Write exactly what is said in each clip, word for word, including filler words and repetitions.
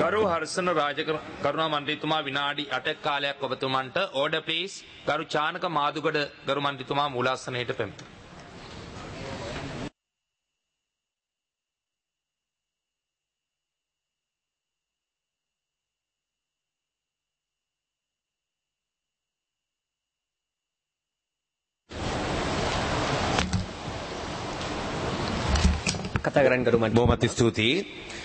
ගරු හර්ෂණ රාජකරුණා මන්ත්‍රීතුමා විනාඩි අටක කාලයක් ඔබතුමන්ට ඕඩර් ප්ලීස්. ගරු චානක මාදුගඩ ගරු මන්ත්‍රීතුමා මූලාසනයට පැමිණ. කතා කරන්න ගරු මන්ත්‍රී. බොහොමත් ස්තුතියි.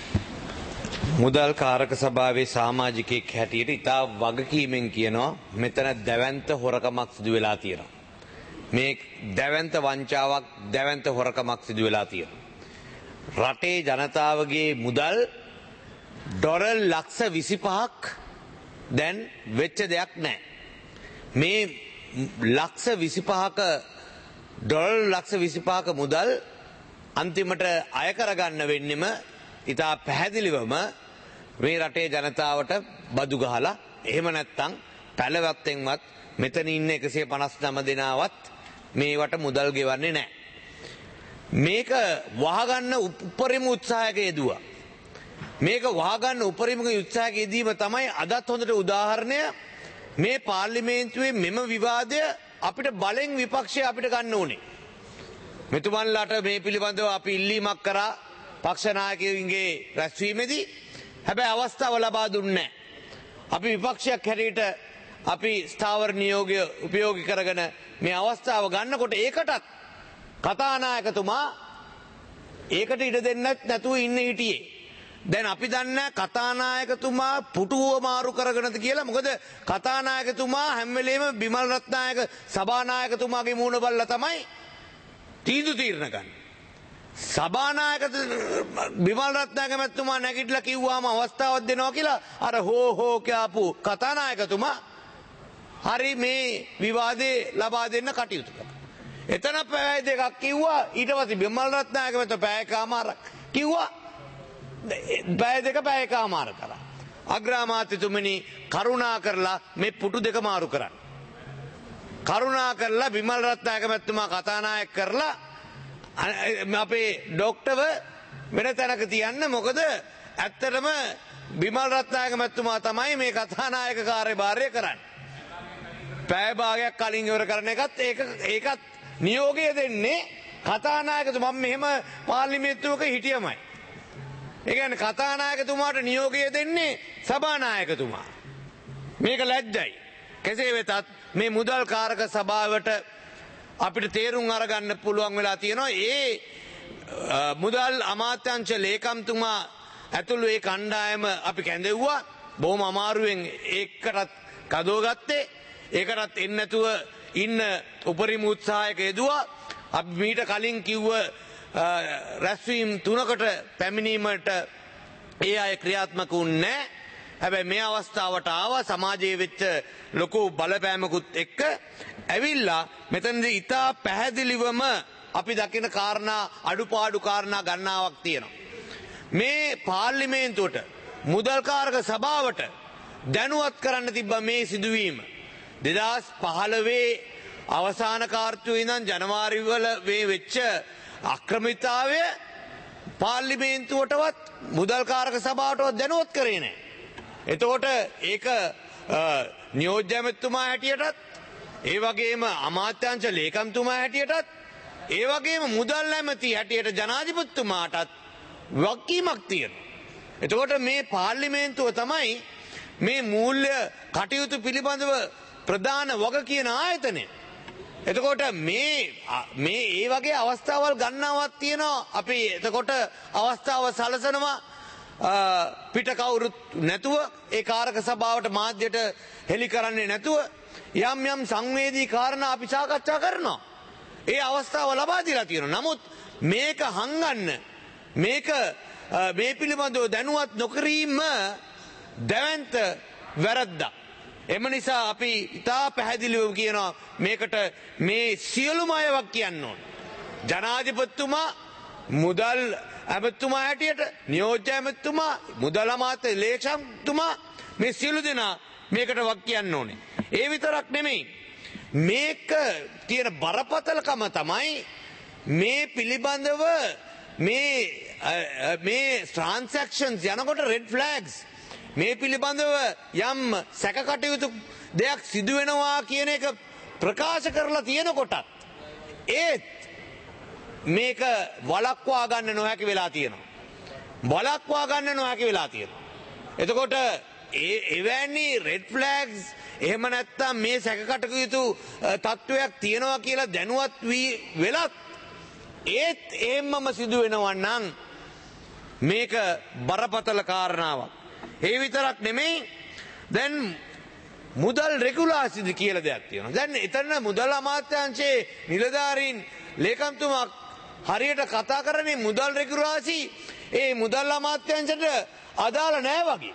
මුදල් කාරක සභාවේ සමාජිකයෙක් හැටියට ඉතා වගකීමෙන් කියනවා මෙතන දැවැන්ත හොරකමක් සිදු වෙලා තියෙනවා. මේ දැවැන්ත වංචාවක් දැවැන්ත හොරකමක් සිදු වෙලා තියෙනවා. රටේ ජනතාවගේ මුදල් ඩොලර් ලක්ෂ විසිපහක් දැන් වෙච්ච දෙයක් නැහැ. මේ ලක්ෂ විසිපහක ඩොලර් ලක්ෂ විසිපහක මුදල් අන්තිමට අය කරගන්න වෙන්නෙම ඉතා පැහැදිලිවම මේ රටේ ජනතාවට බදු ගහලා එහෙම නැත්තම් පැලවත්තෙන්වත් මෙතන ඉන්න එකසිය පනස් නව දෙනාවත් මේවට මුදල් ගෙවන්නේ නැහැ. මේක වහගන්න උපරිම උත්සාහයක යෙදුවා. මේක වහගන්න උපරිම උත්සාහයක යෙදීම තමයි අදත් හොඳට උදාහරණය. මේ පාර්ලිමේන්තුවේ මෙම විවාදය අපිට බලෙන් විපක්ෂය අපිට ගන්න ඕනේ. මෙතුමන්ලාට මේ පිළිබඳව අපි ඉල්ලීමක් කරා පක්ෂ නායකයන්ගේ රැස්වීමේදී. හැබැයි අවස්ථාව ලබා දුන්නේ නැහැ. අපි විපක්ෂයක් හැටියට අපි ස්ථාවර නියෝගය උපයෝගී කරගෙන මේ අවස්ථාව ගන්නකොට ඒකටත් කතානායකතුමා ඒකට ඉඩ දෙන්නත් නැතුව ඉන්න හිටියේ. දැන් අපි දන්නේ කතානායකතුමා පුටුව මාරු කරගෙනද කියලා. මොකද කතානායකතුමා හැම වෙලේම බිමල් රත්නායක සභානායකතුමාගේ මූණ බලලා තමයි තීන්දුව තීරණ ගන්න. සභානායක බිමල් රත්නායක මැතිතුමා නැගිටලා කිව්වාම අවස්ථාවක් දෙනවා කියලා අර හෝ හෝ කියපු කතානායකතුමා හරි මේ විවාදේ ලබා දෙන්න කටයුතු කළා. එතන පැය දෙකක් කිව්වා. ඊට පස්සේ බිමල් රත්නායක මැතිතුමා පැයකමාරක් කිව්වා. පැය දෙක පැයකමාර කරා. අග්‍රාමාත්‍යතුමනි කරුණා කරලා මේ පුටු දෙක මාරු කරන්න. කරුණා කරලා බිමල් රත්නායක මැතිතුමා කතානායක කරලා අපේ ඩොක්ටර්ව වෙන තැනක තියන්න. මොකද ඇත්තටම බිමල් රත්නායක මැතිතුමා තමයි මේ කතානායක කාර්යභාරය කරන්නේ. පැය භාගයක් කලින් ඉවර කරන එකත් ඒක ඒකත් නියෝගය දෙන්නේ කතානායකතුමා. මම මෙහෙම පාර්ලිමේන්තුවක හිටියමයි. ඒ කියන්නේ කතානායකතුමාට නියෝගය දෙන්නේ සභානායකතුමා. මේක ලැජ්ජයි. කෙසේ වෙතත් මේ මුදල් කාරක සභාවට අපිට තේරුම් අරගන්න පුළුවන් වෙලා තියෙනවා. ඒ මුදල් අමාත්‍යංශ ලේකම්තුමා ඇතුළු ඒ කණ්ඩායම අපි කැඳෙව්වා. බොහොම අමාරුවෙන් ඒකටත් කදෝ ගත්තේ. ඒකටත් එන්නේ නැතුව ඉන්න උපරිම උත්සාහයක යෙදුවා. අපි මීට කලින් කිව්ව රැස්වීම් තුනකට පැමිණීමට ඒ අය ක්‍රියාත්මක වුණේ නැහැ. හැබැයි මේ අවස්ථාවට ආවා සමාජයේ වෙච්ච ලොකු බලපෑමකුත් එක්ක ඇවිල්ලා මෙතනදී ඉතා පැහැදිලිවම අපි දකින කාරණා අඩුපාඩු කාරණා ගණනාවක් තියෙනවා. මේ පාර්ලිමේන්තුවට මුදල් කාරක සභාවට දැනුවත් කරන්න තිබ්බ මේ සිදුවීම දෙදහස් පහළොවේ අවසාන කාර්තුවේ ඉඳන් ජනවාරි වල මේ වෙච්ච අක්‍රමිතාවය පාර්ලිමේන්තුවටවත් මුදල් කාරක සභාවටවත් දැනුවත් කරේ නැහැ. එතකොට ඒක නියෝජ්‍ය ඇමතිතුමා හැටියටත් ඒ වගේම අමාත්‍යංශ ලේකම්තුමා හැටියටත් ඒ වගේම මුදල් ඇමති හැටියට ජනාධිපතිතුමාටත් වගකීමක් තියෙනවා. එතකොට මේ පාර්ලිමේන්තුව තමයි මේ මූල්‍ය කටයුතු පිළිබඳව ප්‍රධාන වග කියන ආයතනය. එතකොට මේ මේ ඒ වගේ අවස්ථාවල් ගන්නාවක් තියෙනවා. අපි එතකොට අවස්ථාව සලසනවා පිට කවුරුත් නැතුව ඒ කාරක සභාවට මාධ්‍යයට හෙළි කරන්නේ නැතුව යම් යම් සංවේදී කාරණා අපි සාකච්ඡා කරනවා. ඒ අවස්ථාව ලබා දීලා තියෙනවා. නමුත් මේක හංගන්න මේක මේ පිළිබඳව දැනුවත් නොකිරීම දැවැන්ත වැරද්දක්. එම නිසා අපි ඉතා පැහැදිලිව කියනවා මේකට මේ සියලුම අයවක් කියන්න ඕන. ජනාධිපතිතුමා මුදල් ඇමතිතුමා හැටියට නියෝජ්‍ය ඇමතිතුමා මුදල් අමාත්‍ය ලේකම්තුමා මේ සියලු දෙනා මේකට වක් කියන්න ඕනේ. ඒ විතරක් නෙමෙයි මේක තියෙන බරපතලකම තමයි මේ පිළිබඳව මේ මේ ට්‍රාන්සැක්ෂන්ස් යනකොට රෙඩ් ෆ්ලැග්ස් මේ පිළිබඳව යම් සැකකටයුතු දෙයක් සිදු වෙනවා කියන එක ප්‍රකාශ කරලා තියෙනකොටත් ඒත් මේක වළක්වා ගන්න නොහැකි වෙලා තියෙනවා. වළක්වා ගන්න නොහැකි වෙලා තියෙනවා. එතකොට ඒ එවැනි රෙඩ් ෆ්ලැග්ස් එහෙම නැත්තම් මේ සැකකටයුතු තත්වයක් තියෙනවා කියලා දැනුවත් වී වෙලත් ඒත් එහෙමම සිදු වෙනවා නම් මේක බරපතල කාරණාවක්. ඒ විතරක් නෙමෙයි දැන් මුදල් රෙගුලාසිද කියලා දෙයක් තියෙනවා. දැන් එතන මුදල් අමාත්‍යාංශයේ නිලධාරීන් ලේකම්තුමා හරියට කතා කරන්නේ මුදල් රෙගුලාසි ඒ මුදල් අමාත්‍යාංශයට අදාළ නැහැ වගේ.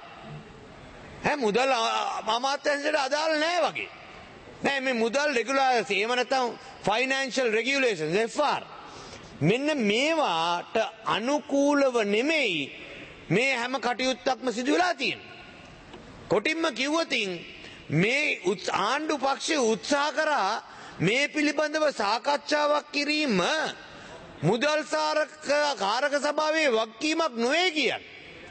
හැ මුදල් අමාත්‍යාංශයට අදාළ නැහැ වගේ. නෑ මේ මුදල් රෙගුලාසි එහෙම නැත්නම් ෆයිනෑන්ෂල් රෙගියුලේෂන්ස් එෆ් ආර් මෙන්න මේවාට අනුකූලව නෙමෙයි මේ හැම කටයුත්තක්ම සිදු වෙලා තියෙන්නේ. කොටින්ම කිව්වොතින් මේ ආණ්ඩු පක්ෂය උත්සාහ කරා මේ පිළිබඳව සාකච්ඡාවක් කිරීම මුදල් කාරක සභාවේ වගකීමක් නොවේ කියන්නේ.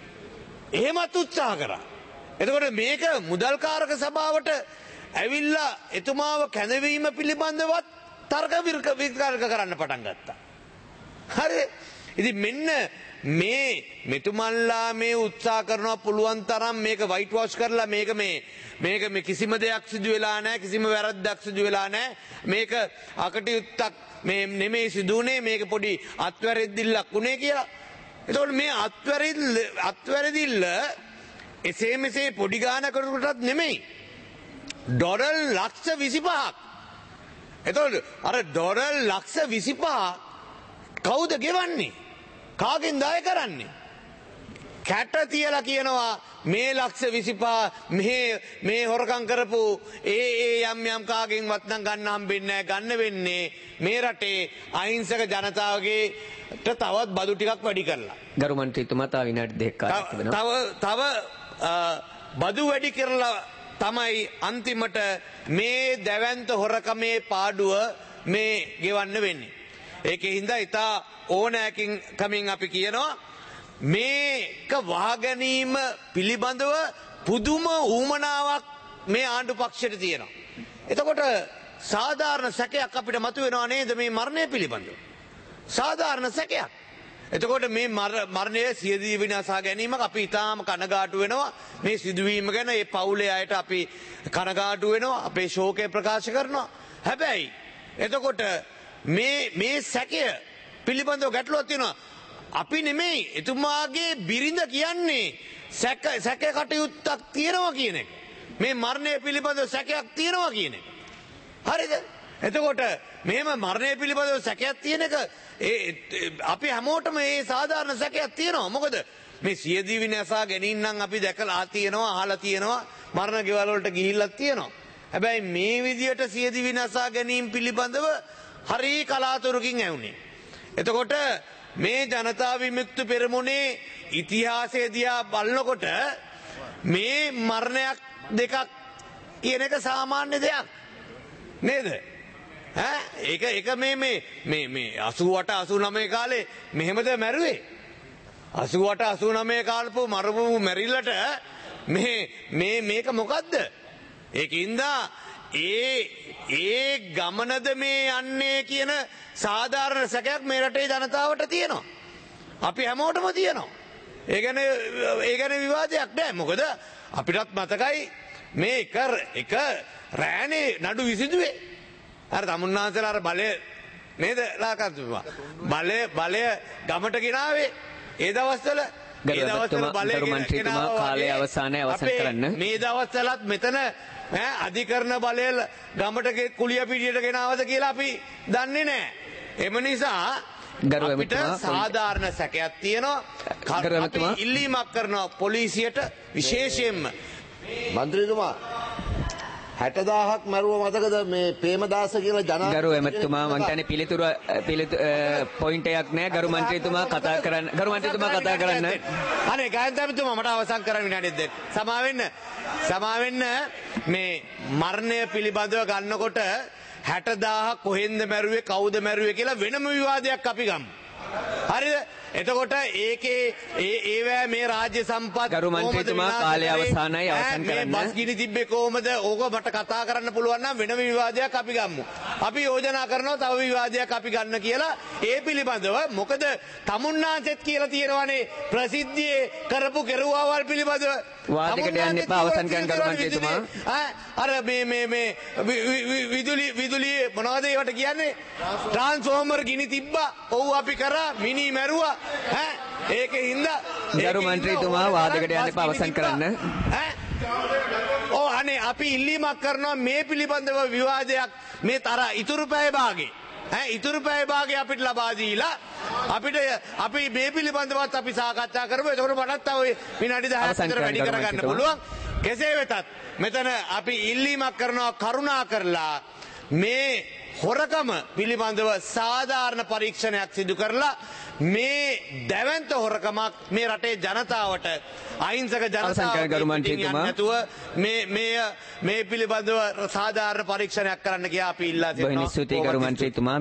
එහෙමත් උත්සාහ කරා. එතකොට මේක මුදල් කාරක සභාවට ඇවිල්ලා එතුමාව කැඳවීම පිළිබඳවත් තර්ක විතර්ක කරන්න පටන් ගත්තා. හරි. ඉතින් මෙන්න මේ මෙතුමන්ලා මේ උත්සාහ කරනවා පුළුවන් තරම් මේක වයිට් වොෂ් කරලා මේක මේ මේක මේ කිසිම දෙයක් සිදු වෙලා නැහැ කිසිම වැරද්දක් සිදු වෙලා නැහැ මේක අකටයුත්තක් මේ නෙමෙයි සිදුුනේ මේක පොඩි අත්වැරදිල්ලක් උනේ කියලා. එතකොට මේ අත්වැරදිල්ල අත්වැරදිල්ල එසේ මෙසේ පොඩි ගානකටත් නෙමෙයි ඩොලර් ලක්ෂ විසිපහක්. එතකොට අර ඩොලර් ලක්ෂ විසිපහ කවුද ගෙවන්නේ? කාගෙන් දාය කරන්නේ? කැට තියලා කියනවා මේ ලක්ෂ විසිපහ මේ මේ හොරකම් කරපු ඒ ඒ යම් යම් කාගෙන්වත් නම් ගන්න හම්බෙන්නේ නැහැ ගන්න වෙන්නේ මේ රටේ අහිංසක ජනතාවගේ තවත් බදු ටිකක් වැඩි කරලා. ගරු මන්ත්‍රීතුමා තව විනාඩි දෙකක් කාලයක් තිබෙනවා. තව තව බදු වැඩි කරලා තමයි අන්තිමට මේ දැවැන්ත හොරකමේ පාඩුව මේ ගෙවන්න වෙන්නේ. ඒකේ හින්දා ඉතා ඕනෑකින් කමින් අපි කියනවා මේක වහගැනීම පිළිබඳව පුදුම ඌමනාවක් මේ ආණ්ඩු පක්ෂයට තියෙනවා. එතකොට සාධාරණ සැකයක් අපිට මතුවෙනවා නේද මේ මරණය පිළිබඳව? සාධාරණ සැකයක්. එතකොට මේ මරණය සියදී විනාශා ගැනීමක් අපි ඉතාම කනගාටු වෙනවා. මේ සිදුවීම ගැන ඒ පවුලේ අයට අපි කනගාටු වෙනවා. අපේ ශෝකය ප්‍රකාශ කරනවා. හැබැයි එතකොට මේ මේ සැකය පිළිබඳව ගැටලුවක් තියෙනවා. අපි නෙමෙයි එතුමාගේ බිරිඳ කියන්නේ සැක සැක කටයුත්තක් තියෙනවා කියන එක. මේ මරණය පිළිබඳව සැකයක් තියෙනවා කියන එක. හරිද? එතකොට මෙහෙම මරණය පිළිබඳව සැකයක් තියෙන එක අපි හැමෝටම මේ සාධාරණ සැකයක් තියෙනවා. මොකද මේ සියදී විනාශා ගැනීම නම් අපි දැකලා තියෙනවා අහලා තියෙනවා මරණ ගෙවල් වලට ගිහිල්ලා තියෙනවා. හැබැයි මේ විදියට සියදී විනාශා ගැනීම පිළිබඳව හරි කලාතුරකින් ඇවුනේ. එතකොට මේ ජනතා විමුක්ති පෙරමුණේ ඉතිහාසය දිහා බලනකොට මේ මරණයක් දෙකක් කියන එක සාමාන්‍ය දෙයක් නේද? ඈ ඒක ඒක මේ මේ මේ මේ අසූ අට අසූ නවය කාලේ මෙහෙමද මැරුවේ? අසූ අට අසූ නවය කාලපු මරපු මැරිල්ලට මේ මේ මේක මොකද්ද? ඒකින්ද ඒ ඒ ගමනද මේ යන්නේ කියන සාධාරණ සැකයක් මේ රටේ ජනතාවට තියෙනවා. අපි හැමෝටම තියෙනවා. ඒ ගැන ඒ ගැන විවාදයක් නැහැ. මොකද අපිටත් මතකයි මේ එක එක රෑනේ නඩු විසඳුවේ. අර තමුන්නාන්සලා අර බලය නේද ලාකන්තුමා. බලය බලය ගමට ගෙනාවේ ඒ දවස්වල ඒ දවස්වල බලය ගෙනාවා කාලය අවසානයේ අවසන් කරන්න. මේ දවස්වලත් මෙතන අධිකරණ බලය ගමට කුලිය පිටියට ගෙනාවද කියලා අපි දන්නේ නැහැ. එම නිසා අපිට සාධාරණ සැකයක් තියෙනවා. අපි ඉල්ලීමක් කරනවා පොලිසියට විශේෂයෙන්ම. මන්ත්‍රීතුමා හැටදාහක් මැරුව මතකද මේ ප්‍රේමදාස කියලා ජනා ගරු එමෙතුමා මං කියන්නේ පිළිතුරු පිළිතුරු පොයින්ට් එකක් නෑ. ගරු මන්ත්‍රීතුමා කතා කරන්න. ගරු මන්ත්‍රීතුමා කතා කරන්න. අනේ ගායන්තමතුමා මට අවසන් කරන්න විනාඩියක් දෙන්න. සමාවෙන්න. සමාවෙන්න මේ මරණය පිළිබඳව ගන්නකොට හැටදාහක් කොහෙන්ද මැරුවේ කවුද මැරුවේ කියලා වෙනම විවාදයක් අපි ගමු. හරිද? එතකොට ඒකේ ඒ ඒවැ මේ රාජ්‍ය සම්පත් ගරු මන්ත්‍රීතුමා, කොහොමද විනාශ කාලය කරේ? අවසానයි, අවසන් ඈ, කරන්න. මේ බස් ගිනි තිබ්බේ කොහොමද? ඕක මට කතා කරන්න පුළුවන් නම් වෙනම විවාදයක් අපි ගමු. අපි යෝජනා කරනවා තව විවාදයක් අපි ගන්න කියලා. ඒ පිළිබඳව මොකද තමුන්නාන්සෙත් කියලා තියෙනවානේ ප්‍රසිද්ධියේ කරපු කෙරුවාවල් පිළිබඳව. වාදයකට යන්න එපා, අවසන් කරන්න ගරු මන්ත්‍රීතුමා. ඈ, අර මේ මේ මේ වි- වි- වි- විදුලි විදුලි මොනවද ඒවට කියන්නේ? ට්‍රාන්ස්ෆෝමර් ගිනි තිබ්බා. ඔව් අපි කරා මිනි මැරුවා. ඈ ඒකේ හින්දා ගරු මන්ත්‍රීතුමා, වාදයකට යන්න එපා, අවසන් කරන්න. ඈ ඕ අනේ අපි ඉල්ලීමක් කරනවා මේ පිළිබඳව විවාදයක් මේ තර ඉතුරු පැය භාගේ ඈ ඉතුරු පැය භාගේ අපිට ලබා දීලා අපිට අපි මේ පිළිබඳවත් අපි සාකච්ඡා කරමු. එතකොට මටත් තව විනාඩි දහයක් අවසන් විතර කරන්න වැඩි ගරු කරගන්න මන්ත්‍රීතුමා. පුළුවන්. කෙසේ වෙතත් මෙතන අපි ඉල්ලීමක් කරනවා කරුණා කරලා මේ හොරකම පිළිබඳව සාධාරණ පරීක්ෂණයක් සිදු කරලා මේ දැවැන්ත හොරකමක් මේ රටේ ජනතාවට අහිංසක අවසන් කරන්න ගරු ජනතාව මන්ත්‍රීතුමා. නැතුව මේ මේ මේ පිළිබඳව සාධාරණ පරීක්ෂණයක් කරන්න ගියා අපි ඉල්ලා බොහොම ස්තුතියි ගරු මන්ත්‍රීතුමා.